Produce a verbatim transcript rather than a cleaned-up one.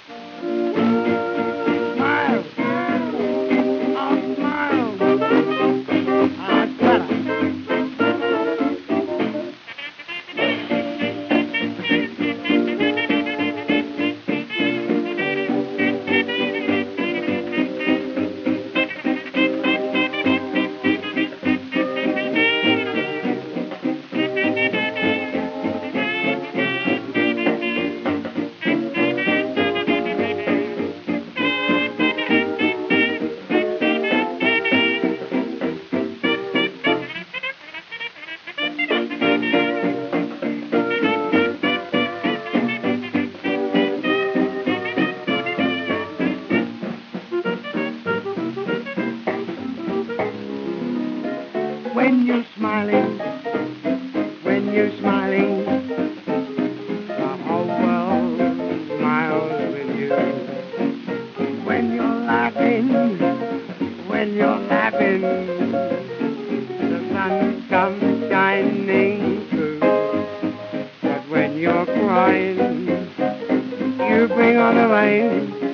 Smile. Oh, smile. Ah, better. When you're smiling, when you're smiling, the whole world smiles with you. When you're laughing, when you're laughing, the sun comes shining through. But when you're crying, you bring on the rain.